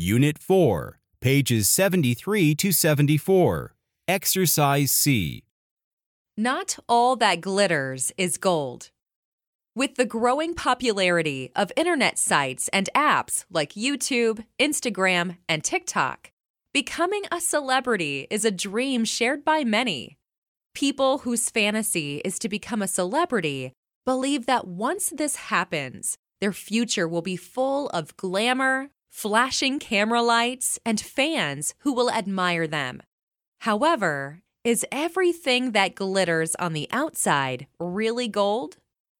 Unit 4, pages 73 to 74. Exercise C. Not all that glitters is gold. With the growing popularity of internet sites and apps like YouTube, Instagram, and TikTok, becoming a celebrity is a dream shared by many. People whose fantasy is to become a celebrity believe that once this happens, their future will be full of glamour, flashing camera lights, and fans who will admire them. However, is everything that glitters on the outside really gold?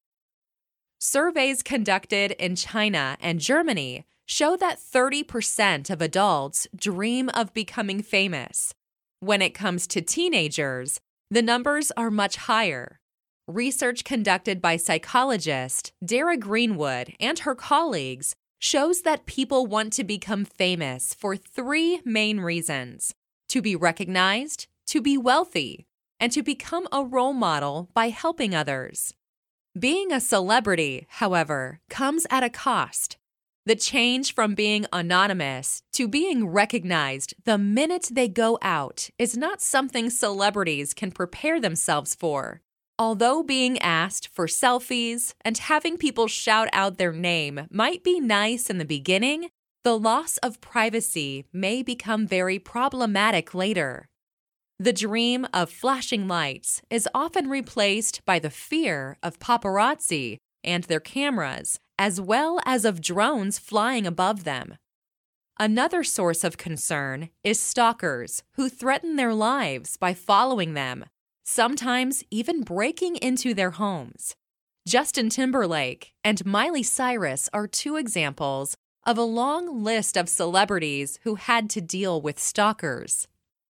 Surveys conducted in China and Germany show that 30% of adults dream of becoming famous. When it comes to teenagers, the numbers are much higher. Research conducted by psychologist Dara Greenwood and her colleagues shows that people want to become famous for three main reasons: to be recognized, to be wealthy, and to become a role model by helping others. Being a celebrity, however, comes at a cost. The change from being anonymous to being recognized the minute they go out is not something celebrities can prepare themselves for. Although being asked for selfies and having people shout out their name might be nice in the beginning, the loss of privacy may become very problematic later. The dream of flashing lights is often replaced by the fear of paparazzi and their cameras, as well as of drones flying above them. Another source of concern is stalkers who threaten their lives by following them, sometimes even breaking into their homes. Justin Timberlake and Miley Cyrus are two examples of a long list of celebrities who had to deal with stalkers.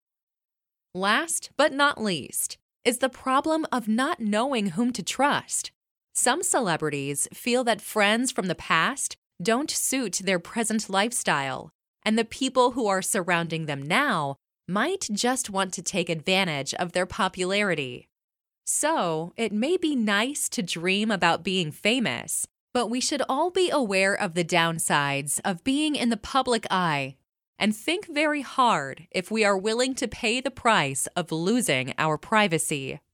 Last but not least is the problem of not knowing whom to trust. Some celebrities feel that friends from the past don't suit their present lifestyle, and the people who are surrounding them now might just want to take advantage of their popularity. So, it may be nice to dream about being famous, but we should all be aware of the downsides of being in the public eye and think very hard if we are willing to pay the price of losing our privacy.